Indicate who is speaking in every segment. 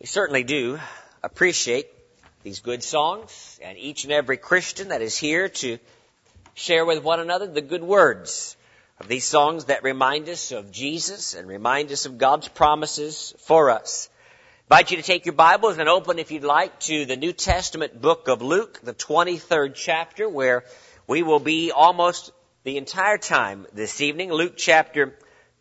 Speaker 1: We certainly do appreciate these good songs and each and every Christian that is here to share with one another the good words of these songs that remind us of Jesus and remind us of God's promises for us. I invite you to take your Bibles and open, if you'd like, to the New Testament book of Luke, the 23rd chapter, where we will be almost the entire time this evening. Luke chapter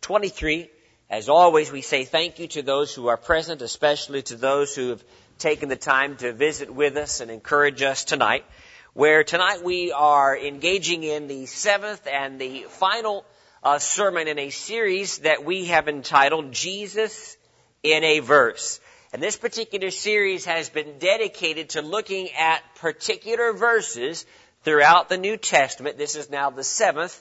Speaker 1: 23. As always, we say thank you to those who are present, especially to those who have taken the time to visit with us and encourage us tonight, where tonight we are engaging in the seventh and the final sermon in a series that we have entitled Jesus in a Verse. And this particular series has been dedicated to looking at particular verses throughout the New Testament. This is now the seventh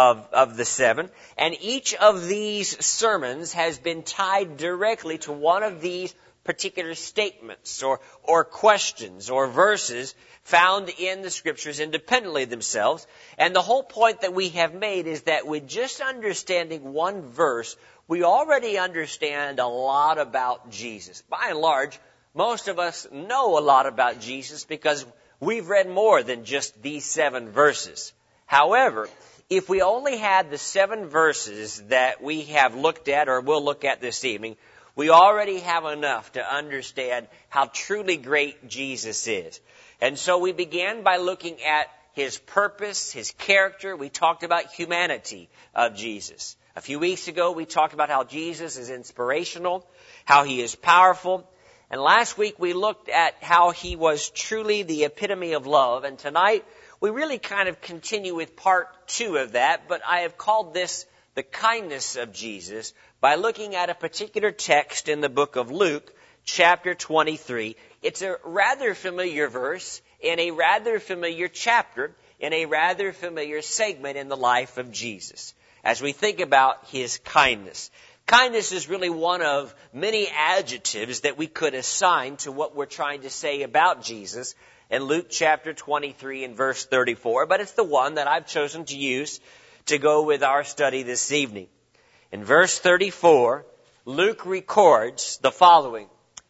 Speaker 1: of the seven. And each of these sermons has been tied directly to one of these particular statements or questions or verses found in the Scriptures independently themselves. And the whole point that we have made is that with just understanding one verse, we already understand a lot about Jesus. By and large, most of us know a lot about Jesus because we've read more than just these 7 verses. However, if we only had the 7 verses that we have looked at or will look at this evening, we already have enough to understand how truly great Jesus is. And so we began by looking at His purpose, His character. We talked about humanity of Jesus. A few weeks ago, we talked about how Jesus is inspirational, how He is powerful. And last week we looked at how He was truly the epitome of love. And tonight we really kind of continue with part 2 of that. But I have called this the kindness of Jesus by looking at a particular text in the book of Luke, chapter 23. It's a rather familiar verse in a rather familiar chapter in a rather familiar segment in the life of Jesus as we think about His kindness. Kindness is really one of many adjectives that we could assign to what we're trying to say about Jesus in Luke chapter 23 and verse 34, but it's the one that I've chosen to use to go with our study this evening. In verse 34, Luke records the following.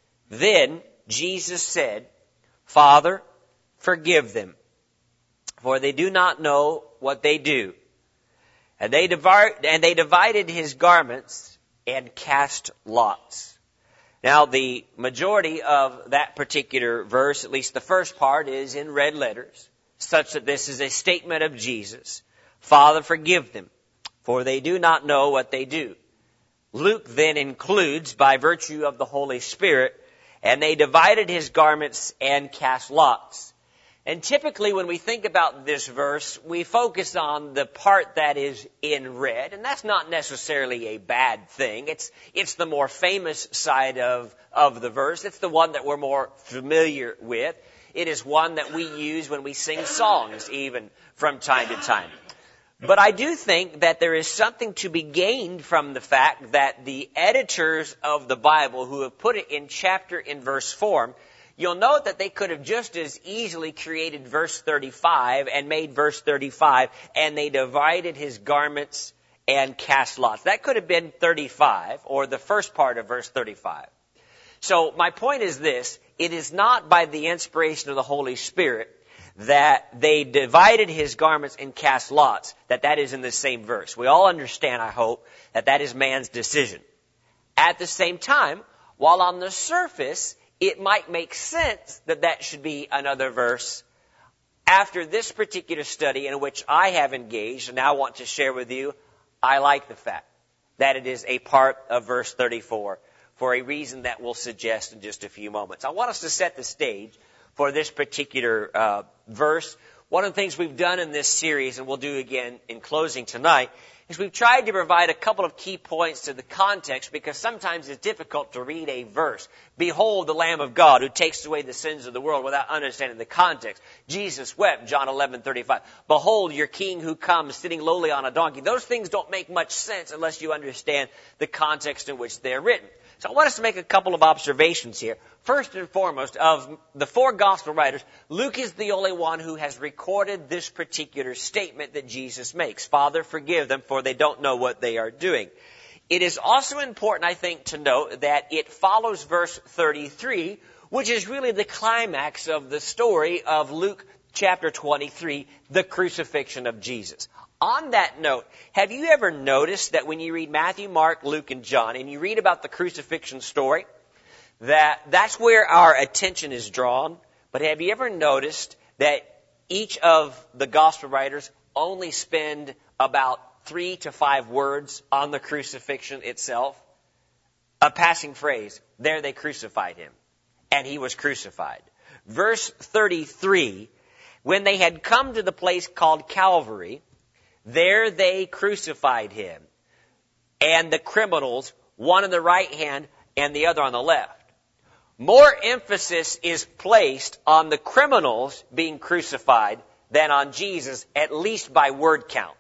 Speaker 1: Then Jesus said, "Father, forgive them, for they do not know what they do." And they divided His garments and cast lots. Now, the majority of that particular verse, at least the first part, is in red letters, such that this is a statement of Jesus. Father, forgive them, for they do not know what they do. Luke then includes, by virtue of the Holy Spirit, and they divided His garments and cast lots. And typically when we think about this verse, we focus on the part that is in red, and that's not necessarily a bad thing. It's the more famous side of the verse. It's the one that we're more familiar with. It is one that we use when we sing songs, even from time to time. But I do think that there is something to be gained from the fact that the editors of the Bible who have put it in chapter and verse form, you'll note that they could have just as easily created verse 35 and made verse 35, and they divided His garments and cast lots. That could have been 35, or the first part of verse 35. So my point is this: it is not by the inspiration of the Holy Spirit that they divided His garments and cast lots, that is in the same verse. We all understand, I hope, that is man's decision. At the same time, while on the surface it might make sense that should be another verse, after this particular study in which I have engaged and now want to share with you, I like the fact that it is a part of verse 34 for a reason that we'll suggest in just a few moments. I want us to set the stage for this particular verse. One of the things we've done in this series, and we'll do again in closing tonight, is we've tried to provide a couple of key points to the context, because sometimes it's difficult to read a verse. Behold the Lamb of God who takes away the sins of the world, without understanding the context. Jesus wept, John 11:35. Behold your King who comes sitting lowly on a donkey. Those things don't make much sense unless you understand the context in which they're written. So I want us to make a couple of observations here. First and foremost, of the 4 gospel writers, Luke is the only one who has recorded this particular statement that Jesus makes. Father, forgive them, for they don't know what they are doing. it is also important, I think, to note that it follows verse 33, which is really the climax of the story of Luke chapter 23, the crucifixion of Jesus. On that note, have you ever noticed that when you read Matthew, Mark, Luke, and John, and you read about the crucifixion story, that's where our attention is drawn? But have you ever noticed that each of the gospel writers only spend about 3 to 5 words on the crucifixion itself? A passing phrase, there they crucified him, and he was crucified. Verse 33, when they had come to the place called Calvary, there they crucified him, and the criminals, one on the right hand and the other on the left. More emphasis is placed on the criminals being crucified than on Jesus, at least by word count.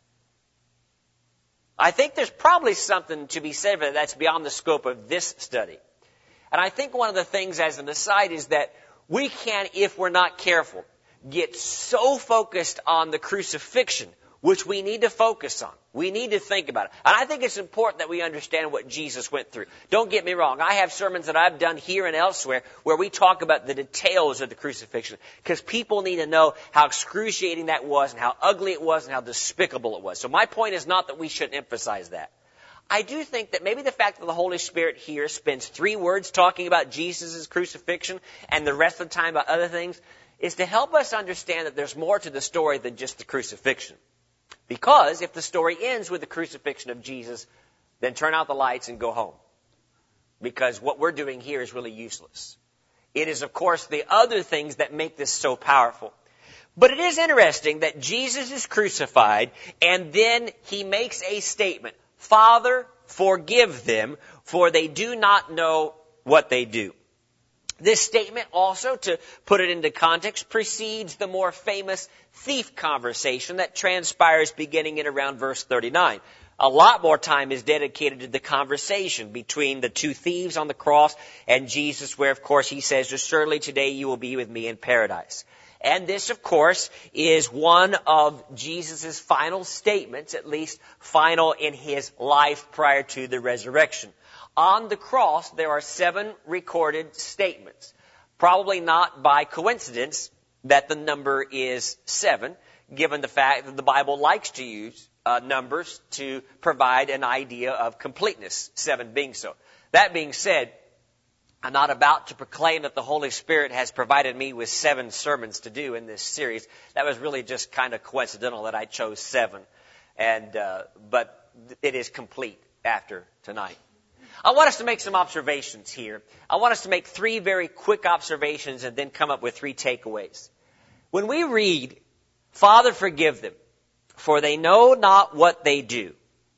Speaker 1: I think there's probably something to be said for that that's beyond the scope of this study. And I think one of the things as an aside is that we can, if we're not careful, get so focused on the crucifixion, which we need to focus on. We need to think about it. And I think it's important that we understand what Jesus went through. Don't get me wrong. I have sermons that I've done here and elsewhere where we talk about the details of the crucifixion, because people need to know how excruciating that was and how ugly it was and how despicable it was. So my point is not that we shouldn't emphasize that. I do think that maybe the fact that the Holy Spirit here spends 3 words talking about Jesus' crucifixion and the rest of the time about other things is to help us understand that there's more to the story than just the crucifixion. Because if the story ends with the crucifixion of Jesus, then turn out the lights and go home. Because what we're doing here is really useless. It is, of course, the other things that make this so powerful. But it is interesting that Jesus is crucified, and then he makes a statement. Father, forgive them, for they do not know what they do. This statement also, to put it into context, precedes the more famous thief conversation that transpires beginning in around verse 39. A lot more time is dedicated to the conversation between the 2 thieves on the cross and Jesus, where, of course, he says, "Surely today you will be with me in paradise." And this, of course, is one of Jesus' final statements, at least final in his life prior to the resurrection. On the cross, there are 7 recorded statements. Probably not by coincidence that the number is 7, given the fact that the Bible likes to use numbers to provide an idea of completeness, 7 being so. That being said, I'm not about to proclaim that the Holy Spirit has provided me with 7 sermons to do in this series. That was really just kind of coincidental that I chose 7. But it is complete after tonight. I want us to make some observations here. I want us to make 3 very quick observations and then come up with 3 takeaways. When we read, "Father, forgive them, for they know not what they do,"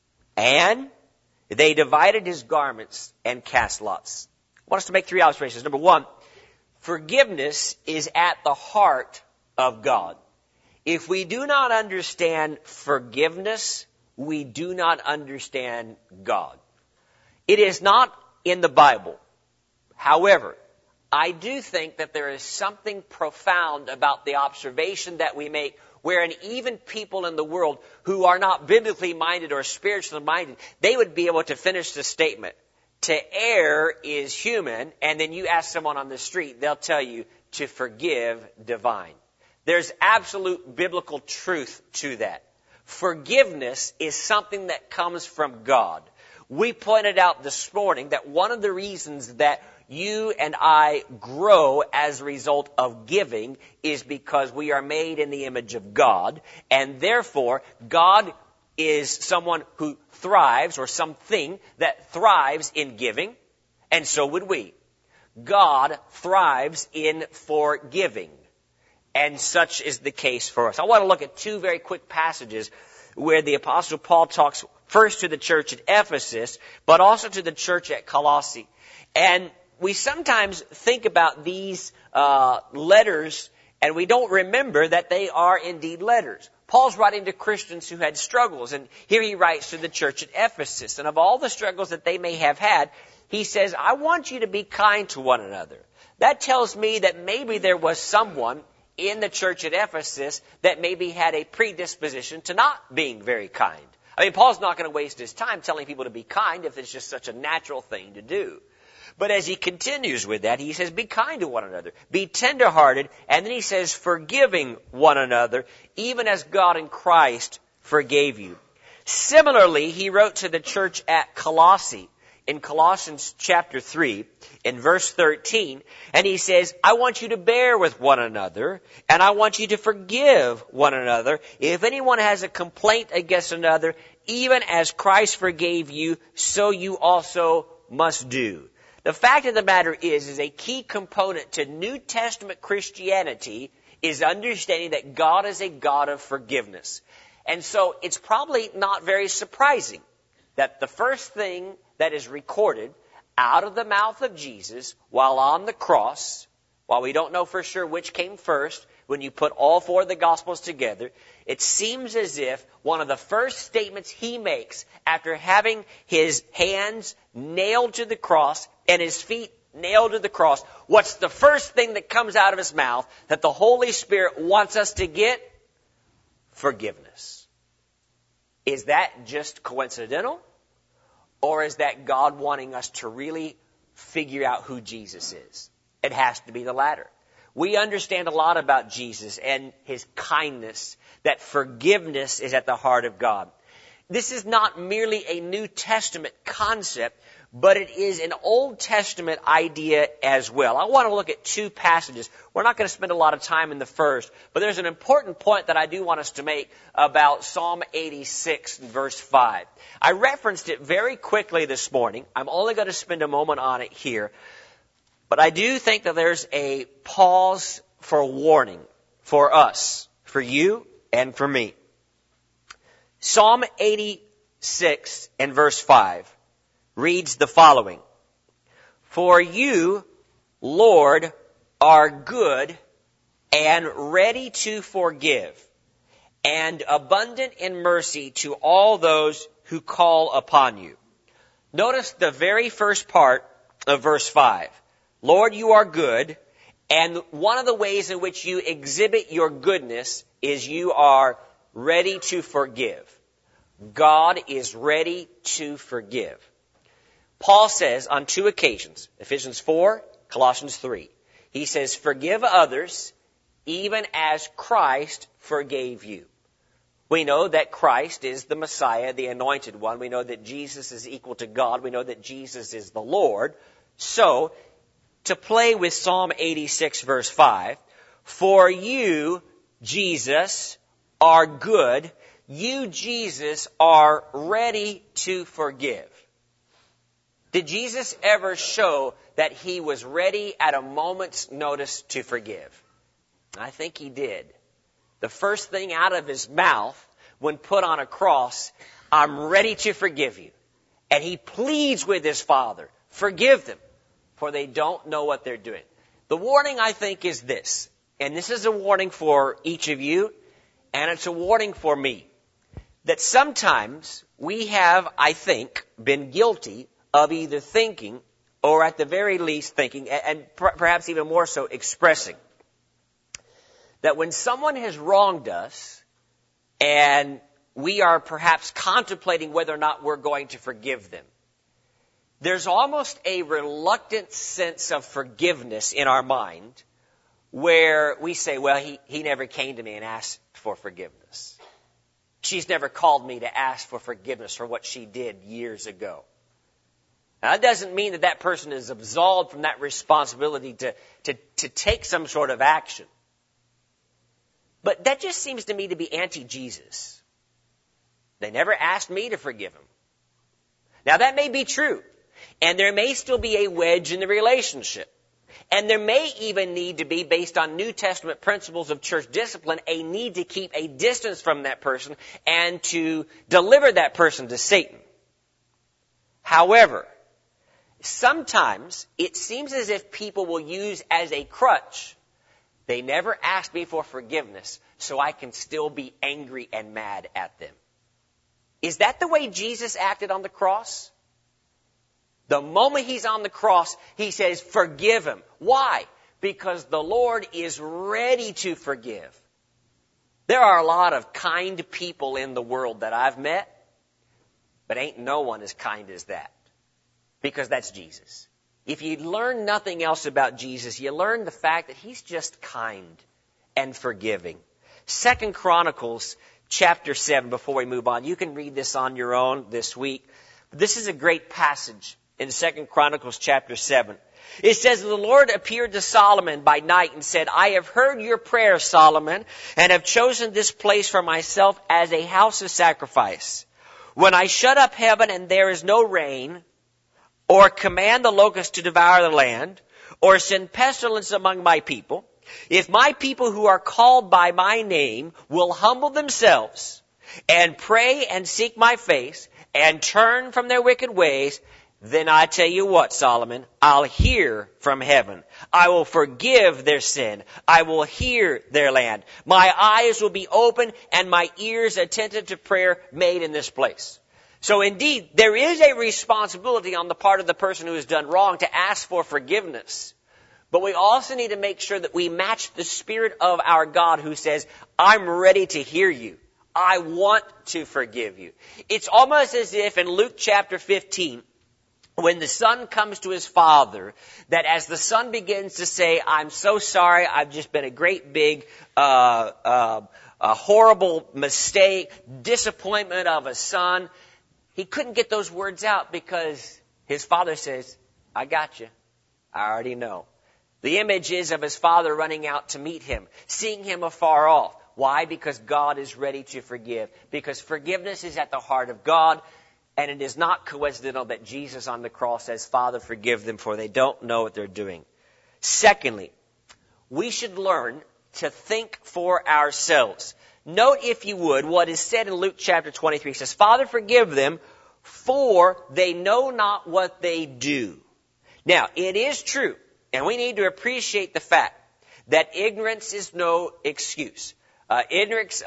Speaker 1: and "they divided his garments and cast lots." I want us to make 3 observations. Number 1, forgiveness is at the heart of God. If we do not understand forgiveness, we do not understand God. It is not in the Bible. However, I do think that there is something profound about the observation that we make wherein even people in the world who are not biblically minded or spiritually minded, they would be able to finish the statement, "To err is human," and then you ask someone on the street, they'll tell you, "To forgive, divine." There's absolute biblical truth to that. Forgiveness is something that comes from God. We pointed out this morning that one of the reasons that you and I grow as a result of giving is because we are made in the image of God, and therefore God is someone who thrives, or something that thrives in giving, and so would we. God thrives in forgiving, and such is the case for us. I want to look at 2 very quick passages where the Apostle Paul talks first to the church at Ephesus, but also to the church at Colossae. And we sometimes think about these letters, and we don't remember that they are indeed letters. Paul's writing to Christians who had struggles, and here he writes to the church at Ephesus. And of all the struggles that they may have had, he says, "I want you to be kind to one another." That tells me that maybe there was someone in the church at Ephesus that maybe had a predisposition to not being very kind. I mean, Paul's not going to waste his time telling people to be kind if it's just such a natural thing to do. But as he continues with that, he says, be kind to one another, be tenderhearted, and then he says, forgiving one another, even as God in Christ forgave you. Similarly, he wrote to the church at Colossae, in Colossians chapter 3, in verse 13, and he says, I want you to bear with one another, and I want you to forgive one another. If anyone has a complaint against another, even as Christ forgave you, so you also must do. The fact of the matter is a key component to New Testament Christianity is understanding that God is a God of forgiveness. And so it's probably not very surprising that the first thing that is recorded out of the mouth of Jesus while on the cross, while we don't know for sure which came first, when you put all four of the Gospels together, it seems as if one of the first statements he makes after having his hands nailed to the cross and his feet nailed to the cross, what's the first thing that comes out of his mouth that the Holy Spirit wants us to get? Forgiveness. Is that just coincidental? Or is that God wanting us to really figure out who Jesus is? It has to be the latter. We understand a lot about Jesus and his kindness, that forgiveness is at the heart of God. This is not merely a New Testament concept, but it is an Old Testament idea as well. I want to look at two passages. We're not going to spend a lot of time in the first, but there's an important point that I do want us to make about Psalm 86, verse 5. I referenced it very quickly this morning. I'm only going to spend a moment on it here. But I do think that there's a pause for warning for us, for you, and for me. Psalm 86 and verse 5 reads the following. For you, Lord, are good and ready to forgive, and abundant in mercy to all those who call upon you. Notice the very first part of verse 5. Lord, you are good, and one of the ways in which you exhibit your goodness is you are ready to forgive. God is ready to forgive. Paul says on two occasions, Ephesians 4, Colossians 3, he says, forgive others even as Christ forgave you. We know that Christ is the Messiah, the anointed one. We know that Jesus is equal to God. We know that Jesus is the Lord. So, to play with Psalm 86 verse 5, for you, Jesus, are good. You, Jesus, are ready to forgive. Did Jesus ever show that he was ready at a moment's notice to forgive? I think he did. The first thing out of his mouth when put on a cross, I'm ready to forgive you. And he pleads with his Father, forgive them, for they don't know what they're doing. The warning, I think, is this, and this is a warning for each of you, and it's a warning for me, that sometimes we have, I think, been guilty of either thinking, or at the very least thinking, and perhaps even more so expressing, that when someone has wronged us, and we are perhaps contemplating whether or not we're going to forgive them, there's almost a reluctant sense of forgiveness in our mind where we say, well, he never came to me and asked for forgiveness. She's never called me to ask for forgiveness for what she did years ago. Now, that doesn't mean that that person is absolved from that responsibility to take some sort of action. But that just seems to me to be anti-Jesus. They never asked me to forgive him. Now, that may be true. And there may still be a wedge in the relationship. And there may even need to be, based on New Testament principles of church discipline, a need to keep a distance from that person and to deliver that person to Satan. However, sometimes it seems as if people will use as a crutch, they never asked me for forgiveness, so I can still be angry and mad at them. Is that the way Jesus acted on the cross? The moment he's on the cross, he says, forgive him. Why? Because the Lord is ready to forgive. There are a lot of kind people in the world that I've met, But ain't no one as kind as that. Because that's Jesus. If you learn nothing else about Jesus, you learn the fact that he's just kind and forgiving. 2 Chronicles chapter 7, before we move on. You can read this on your own this week. This is a great passage in 2 Chronicles chapter 7. It says, the Lord appeared to Solomon by night and said, I have heard your prayer, Solomon, and have chosen this place for myself as a house of sacrifice. When I shut up heaven and there is no rain, or command the locusts to devour the land, or send pestilence among my people, if my people who are called by my name will humble themselves and pray and seek my face and turn from their wicked ways, then I tell you what, Solomon, I'll hear from heaven. I will forgive their sin. I will hear their land. My eyes will be open and my ears attentive to prayer made in this place. So indeed, there is a responsibility on the part of the person who has done wrong to ask for forgiveness. But we also need to make sure that we match the Spirit of our God who says, I'm ready to hear you. I want to forgive you. It's almost as if in Luke chapter 15, when the son comes to his father, that as the son begins to say, I'm so sorry, I've just been a great big, a horrible mistake, disappointment of a son, he couldn't get those words out because his father says, I got you. I already know. The image is of his father running out to meet him, seeing him afar off. Why? Because God is ready to forgive. Because forgiveness is at the heart of God. And it is not coincidental that Jesus on the cross says, Father, forgive them, for they don't know what they're doing. Secondly, we should learn to think for ourselves. Note, if you would, what is said in Luke chapter 23. It says, Father, forgive them, for they know not what they do. Now, it is true, and we need to appreciate the fact that ignorance is no excuse. Ignorance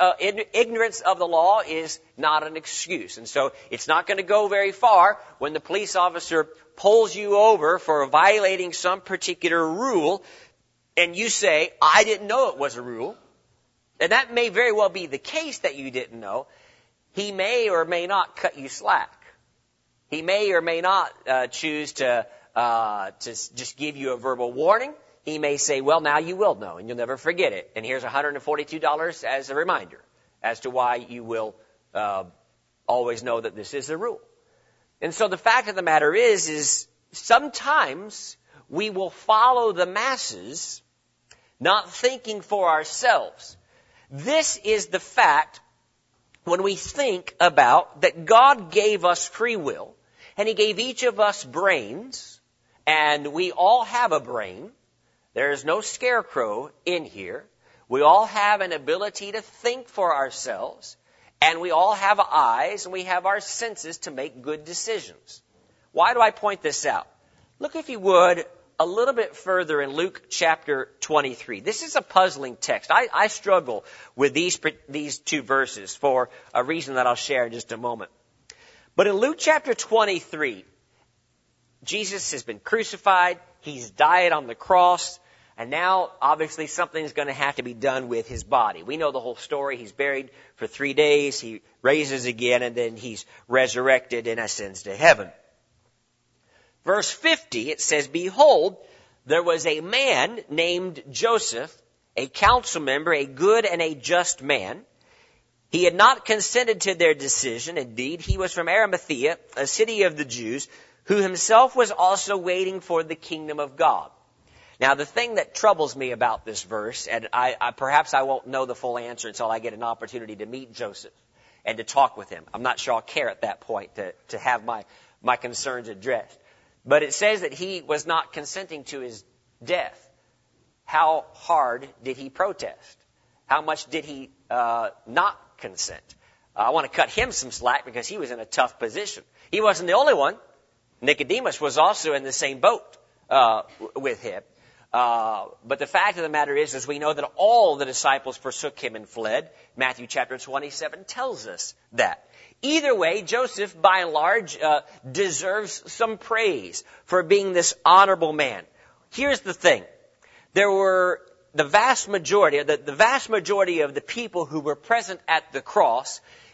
Speaker 1: of the law is not an excuse. And so it's not going to go very far when the police officer pulls you over for violating some particular rule and you say, I didn't know it was a rule. And that may very well be the case that you didn't know. He may or may not cut you slack. He may or may not choose to just give you a verbal warning. He may say, well, now you will know, and you'll never forget it. And here's $142 as a reminder as to why you will always know that this is the rule. And so the fact of the matter is sometimes we will follow the masses, not thinking for ourselves. This is the fact when we think about that God gave us free will, and He gave each of us brains, and we all have a brain. There is no scarecrow in here. We all have an ability to think for ourselves, and we all have eyes, and we have our senses to make good decisions. Why do I point this out? Look, if you would, a little bit further in Luke chapter 23. This is a puzzling text. I struggle with these two verses for a reason that I'll share in just a moment. But in Luke chapter 23, Jesus has been crucified. He's died on the cross. And now, obviously, something's going to have to be done with his body. We know the whole story. He's buried for 3 days. He raises again, and then he's resurrected and ascends to heaven. Verse 50, it says, Behold, there was a man named Joseph, a council member, a good and a just man. He had not consented to their decision. Indeed, he was from Arimathea, a city of the Jews, who himself was also waiting for the kingdom of God. Now, the thing that troubles me about this verse, and perhaps I won't know the full answer until I get an opportunity to meet Joseph and to talk with him. I'm not sure I'll care at that point to have my concerns addressed. But it says that he was not consenting to his death. How hard did he protest? How much did he not consent? I want to cut him some slack because he was in a tough position. He wasn't the only one. Nicodemus was also in the same boat with him. But the fact of the matter is we know that all the disciples forsook him and fled. Matthew chapter 27 tells us that. Either way, Joseph, by and large, deserves some praise for being this honorable man. Here's the thing. There were the vast majority of the people who were present at the cross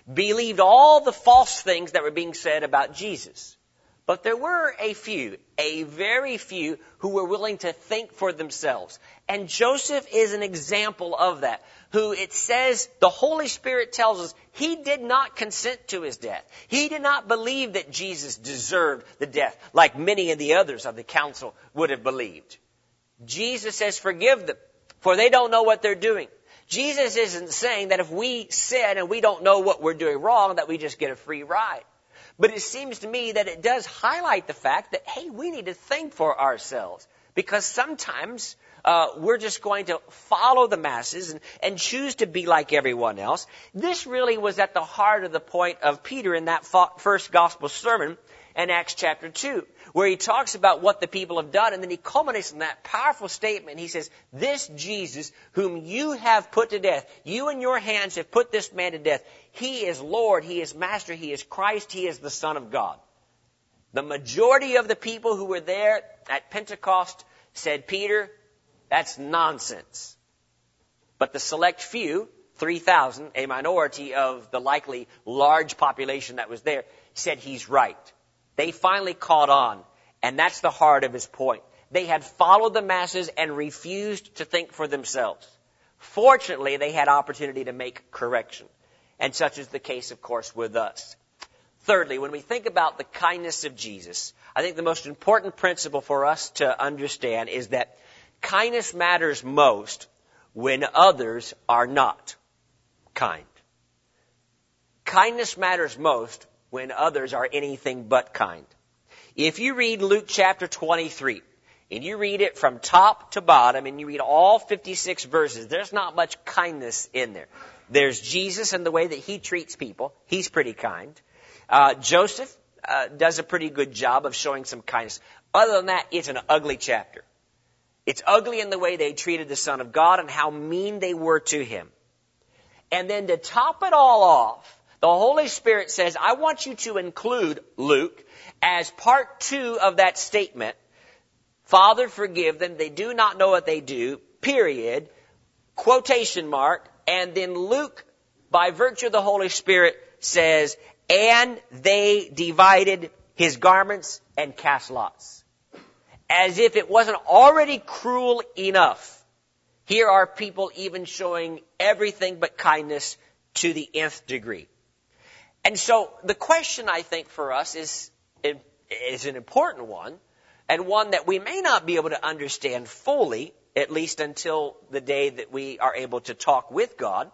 Speaker 1: believed all the false things that were being said about Jesus. But there were a very few, who were willing to think for themselves. And Joseph is an example of that, who it says, the Holy Spirit tells us, he did not consent to his death. He did not believe that Jesus deserved the death, like many of the others of the council would have believed. Jesus says, forgive them, for they don't know what they're doing. Jesus isn't saying that if we sin and we don't know what we're doing wrong, that we just get a free ride. But it seems to me that it does highlight the fact that, hey, we need to think for ourselves. Because sometimes we're just going to follow the masses and choose to be like everyone else. This really was at the heart of the point of Peter in that first gospel sermon in Acts chapter 2, where he talks about what the people have done, and then he culminates in that powerful statement. He says, this Jesus whom you have put to death, you in your hands have put this man to death. He is Lord, he is Master, he is Christ, he is the Son of God. The majority of the people who were there at Pentecost said, Peter, that's nonsense. But the select few, 3,000, a minority of the likely large population that was there, said he's right. They finally caught on, and that's the heart of his point. They had followed the masses and refused to think for themselves. Fortunately, they had opportunity to make correction, and such is the case, of course, with us. Thirdly, when we think about the kindness of Jesus, I think the most important principle for us to understand is that kindness matters most when others are not kind. Kindness matters most when others are anything but kind. If you read Luke chapter 23, and you read it from top to bottom, and you read all 56 verses, there's not much kindness in there. There's Jesus and the way that he treats people. He's pretty kind. Joseph does a pretty good job of showing some kindness. Other than that, it's an ugly chapter. It's ugly in the way they treated the Son of God and how mean they were to him. And then to top it all off, the Holy Spirit says, I want you to include, Luke, as part 2 of that statement, Father, forgive them, they do not know what they do, period, quotation mark, and then Luke, by virtue of the Holy Spirit, says, and they divided his garments and cast lots. As if it wasn't already cruel enough. Here are people even showing everything but kindness to the nth degree. And so the question, I think, for us is an important one, and one that we may not be able to understand fully, at least until the day that we are able to talk with God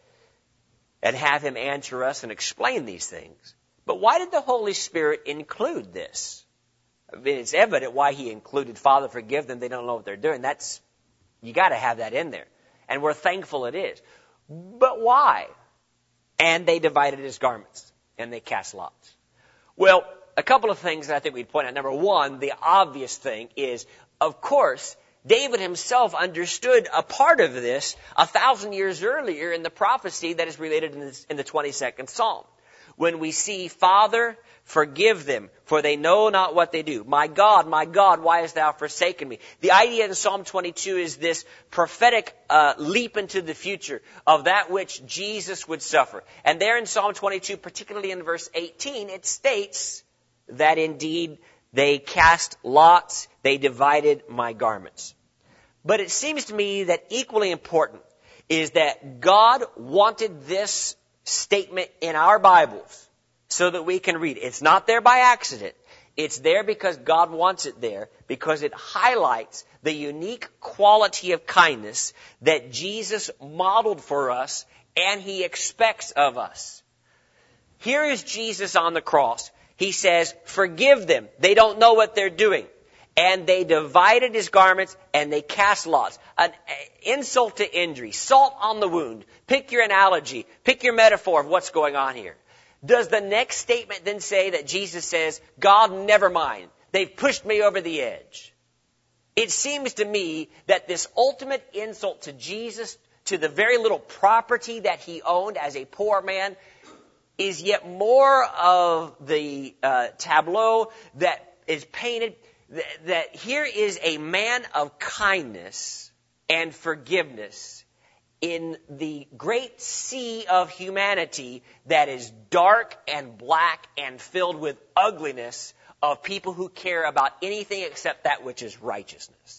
Speaker 1: and have him answer us and explain these things. But why did the Holy Spirit include this? I mean, it's evident why he included, Father, forgive them, they don't know what they're doing. You got to have that in there. And we're thankful it is. But why? And they divided his garments, and they cast lots. Well, a couple of things that I think we'd point out. Number one, the obvious thing is, of course, David himself understood a part of this 1,000 years earlier in the prophecy that is related in the 22nd Psalm. When we see, Father, forgive them, for they know not what they do. My God, why hast thou forsaken me? The idea in Psalm 22 is this prophetic leap into the future of that which Jesus would suffer. And there in Psalm 22, particularly in verse 18, it states that indeed they cast lots, they divided my garments. But it seems to me that equally important is that God wanted this statement in our Bibles so that we can read it. It's not there by accident. It's there because God wants it there, because it highlights the unique quality of kindness that Jesus modeled for us and he expects of us. Here is Jesus on the cross. He says, forgive them. They don't know what they're doing. And they divided his garments and they cast lots. An insult to injury, salt on the wound. Pick your analogy, pick your metaphor of what's going on here. Does the next statement then say that Jesus says, God, never mind, they've pushed me over the edge? It seems to me that this ultimate insult to Jesus, to the very little property that he owned as a poor man, is yet more of the tableau that is painted that here is a man of kindness and forgiveness in the great sea of humanity that is dark and black and filled with ugliness of people who care about anything except that which is righteousness.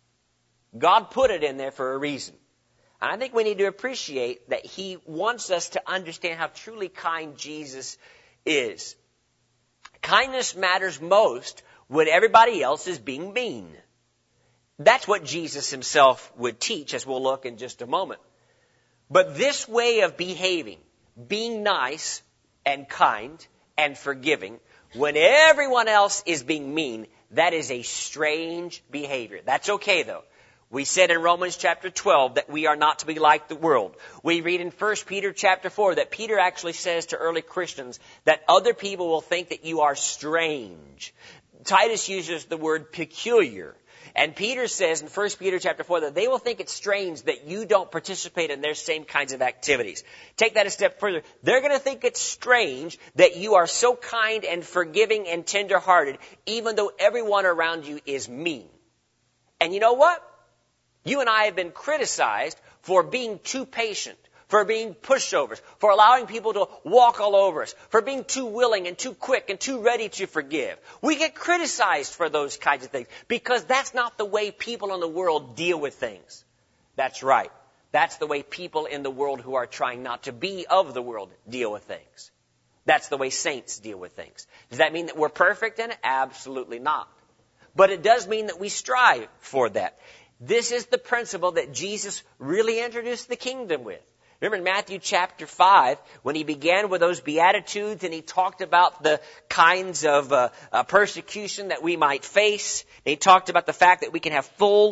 Speaker 1: God put it in there for a reason. And I think we need to appreciate that He wants us to understand how truly kind Jesus is. Kindness matters most when everybody else is being mean. That's what Jesus Himself would teach, as we'll look in just a moment. But this way of behaving, being nice and kind and forgiving, when everyone else is being mean, that is a strange behavior. That's okay, though. We said in Romans chapter 12 that we are not to be like the world. We read in 1 Peter chapter 4 that Peter actually says to early Christians that other people will think that you are strange. Titus uses the word peculiar. And Peter says in 1 Peter chapter 4 that they will think it's strange that you don't participate in their same kinds of activities. Take that a step further. They're going to think it's strange that you are so kind and forgiving and tender-hearted, even though everyone around you is mean. And you know what? You and I have been criticized for being too patient, for being pushovers, for allowing people to walk all over us, for being too willing and too quick and too ready to forgive. We get criticized for those kinds of things because that's not the way people in the world deal with things. That's right. That's the way people in the world who are trying not to be of the world deal with things. That's the way saints deal with things. Does that mean that we're perfect in it? Absolutely not. But it does mean that we strive for that. This is the principle that Jesus really introduced the kingdom with. Remember in Matthew chapter 5, when He began with those Beatitudes and He talked about the kinds of persecution that we might face. And He talked about the fact that we can have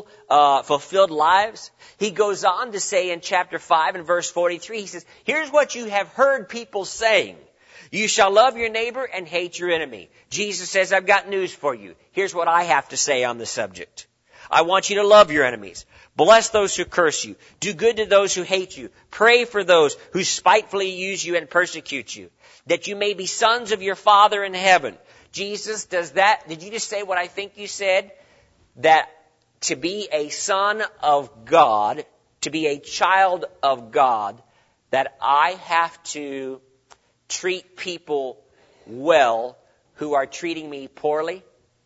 Speaker 1: fulfilled lives. He goes on to say in chapter 5 and verse 43, He says, here's what you have heard people saying. You shall love your neighbor and hate your enemy. Jesus says, I've got news for you. Here's what I have to say on the subject. I want you to love your enemies. Bless those who curse you. Do good to those who hate you. Pray for those who spitefully use you and persecute you, that you may be sons of your Father in heaven. Jesus, did you just say what I think you said? That to be a son of God, to be a child of God, that I have to treat people well who are treating me poorly?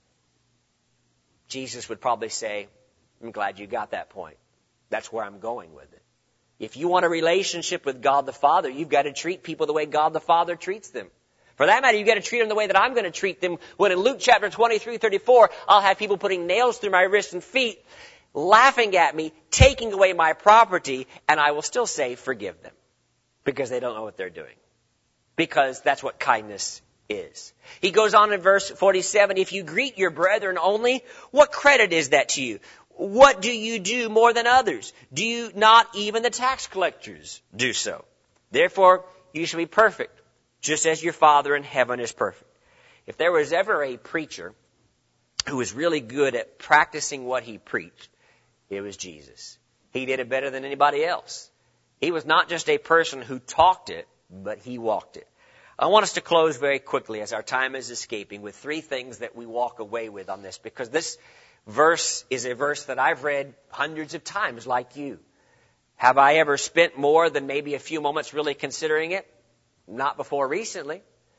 Speaker 1: Jesus would probably say, I'm glad you got that point. That's where I'm going with it. If you want a relationship with God the Father, you've got to treat people the way God the Father treats them. For that matter, you've got to treat them the way that I'm going to treat them. When in Luke chapter 23:34, I'll have people putting nails through my wrists and feet, laughing at me, taking away my property, and I will still say, forgive them. Because they don't know what they're doing. Because that's what kindness is. He goes on in verse 47, if you greet your brethren only, what credit is that to you? What do you do more than others? Do you not even the tax collectors do so? Therefore, you shall be perfect, just as your Father in heaven is perfect. If there was ever a preacher who was really good at practicing what he preached, it was Jesus. He did it better than anybody else. He was not just a person who talked it, but he walked it. I want us to close very quickly as our time is escaping with 3 things that we walk away with on this, because this verse is a verse that I've read hundreds of times like you. Have I ever spent more than maybe a few moments really considering it? Not before recently.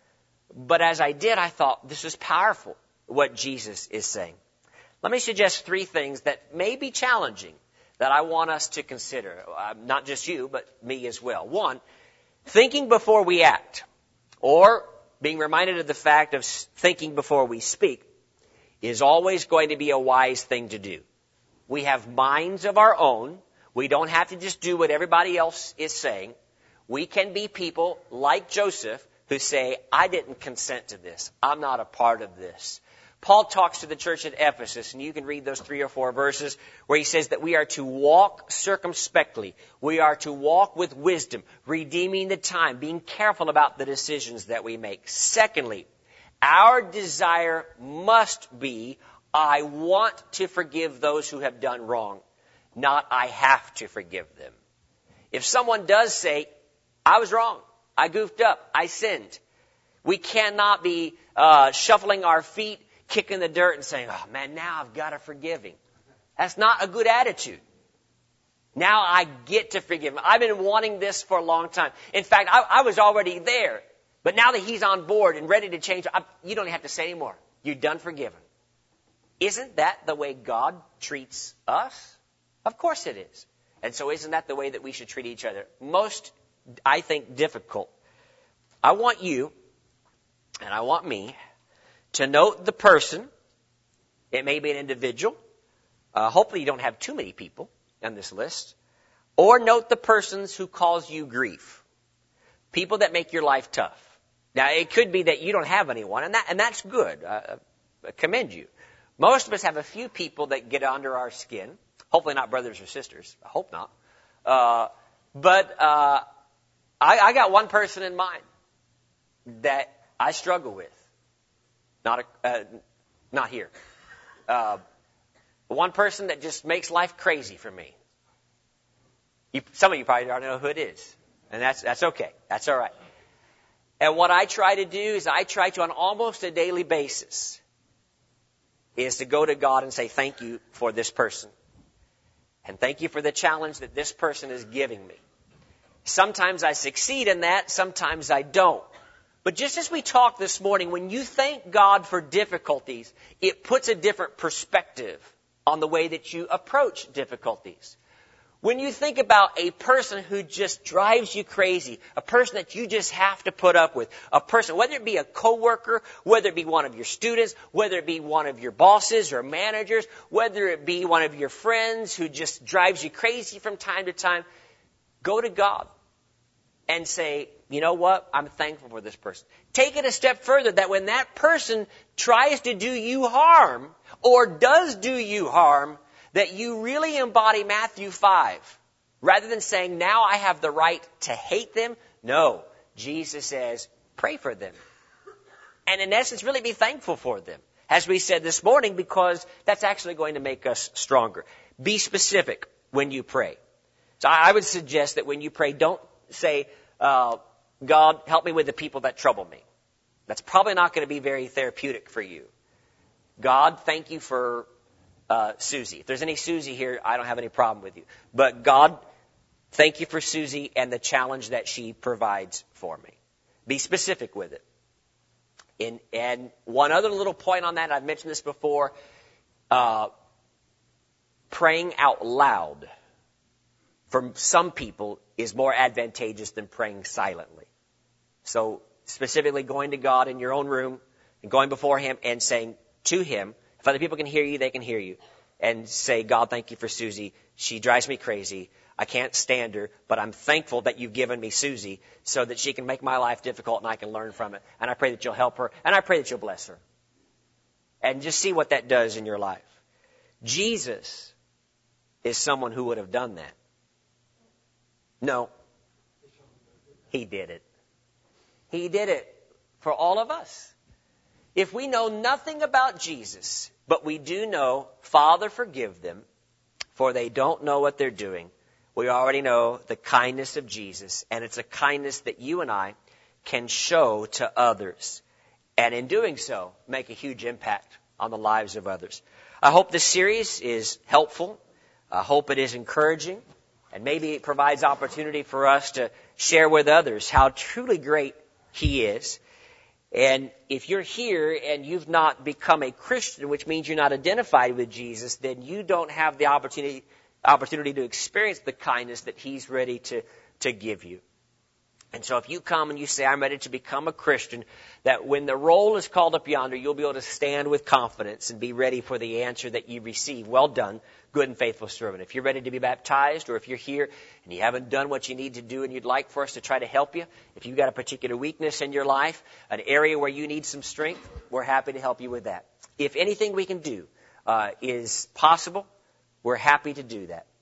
Speaker 1: But as I did, I thought, this is powerful, what Jesus is saying. Let me suggest 3 things that may be challenging that I want us to consider. Not just you, but me as well. 1, thinking before we act, or being reminded of the fact of thinking before we speak, is always going to be a wise thing to do. We have minds of our own. We don't have to just do what everybody else is saying. We can be people like Joseph who say, I didn't consent to this. I'm not a part of this. Paul talks to the church at Ephesus, and you can read those 3 or 4 verses where he says that we are to walk circumspectly. We are to walk with wisdom, redeeming the time, being careful about the decisions that we make. Secondly, our desire must be, I want to forgive those who have done wrong, not I have to forgive them. If someone does say, I was wrong, I goofed up, I sinned, we cannot be shuffling our feet, kicking the dirt and saying, oh man, now I've got to forgive him. That's not a good attitude. Now I get to forgive him. I've been wanting this for a long time. In fact, I was already there. But now that he's on board and ready to change, you don't have to say anymore. You're done forgiven. Isn't that the way God treats us? Of course it is. And so isn't that the way that we should treat each other? Most, I think, difficult. I want you, and I want me, to note the person. It may be an individual. Hopefully you don't have too many people on this list. Or note the persons who cause you grief. People that make your life tough. Now, it could be that you don't have anyone, and that's good. I commend you. Most of us have a few people that get under our skin. Hopefully not brothers or sisters. I hope not. But I got one person in mind that I struggle with. Not here. One person that just makes life crazy for me. Some of you probably don't know who it is. And that's okay. That's all right. And what I try to do is I try to, on almost a daily basis, is to go to God and say, thank you for this person. And thank you for the challenge that this person is giving me. Sometimes I succeed in that. Sometimes I don't. But just as we talked this morning, when you thank God for difficulties, it puts a different perspective on the way that you approach difficulties. When you think about a person who just drives you crazy, a person that you just have to put up with, a person, whether it be a coworker, whether it be one of your students, whether it be one of your bosses or managers, whether it be one of your friends who just drives you crazy from time to time, go to God and say, you know what? I'm thankful for this person. Take it a step further, that when that person tries to do you harm or does do you harm, that you really embody Matthew 5. Rather than saying, now I have the right to hate them. No, Jesus says, pray for them. And in essence, really be thankful for them. As we said this morning, because that's actually going to make us stronger. Be specific when you pray. So I would suggest that when you pray, don't say, God, help me with the people that trouble me. That's probably not going to be very therapeutic for you. God, thank you for Susie. If there's any Susie here, I don't have any problem with you. But God, thank you for Susie and the challenge that she provides for me. Be specific with it. And one other little point on that, I've mentioned this before, praying out loud for some people is more advantageous than praying silently. So specifically going to God in your own room and going before Him and saying to Him, if other people can hear you, they can hear you. And say, God, thank you for Susie. She drives me crazy. I can't stand her, but I'm thankful that you've given me Susie so that she can make my life difficult and I can learn from it. And I pray that you'll help her. And I pray that you'll bless her. And just see what that does in your life. Jesus is someone who would have done that. No. He did it. He did it for all of us. If we know nothing about Jesus, but we do know, Father, forgive them, for they don't know what they're doing, we already know the kindness of Jesus, and it's a kindness that you and I can show to others. And in doing so, make a huge impact on the lives of others. I hope this series is helpful. I hope it is encouraging. And maybe it provides opportunity for us to share with others how truly great He is. And if you're here and you've not become a Christian, which means you're not identified with Jesus, then you don't have the opportunity to experience the kindness that He's ready to give you. And so if you come and you say, I'm ready to become a Christian, that when the roll is called up yonder, you'll be able to stand with confidence and be ready for the answer that you receive. Well done, good and faithful servant. If you're ready to be baptized, or if you're here and you haven't done what you need to do and you'd like for us to try to help you, if you've got a particular weakness in your life, an area where you need some strength, we're happy to help you with that. If anything we can do is possible, we're happy to do that.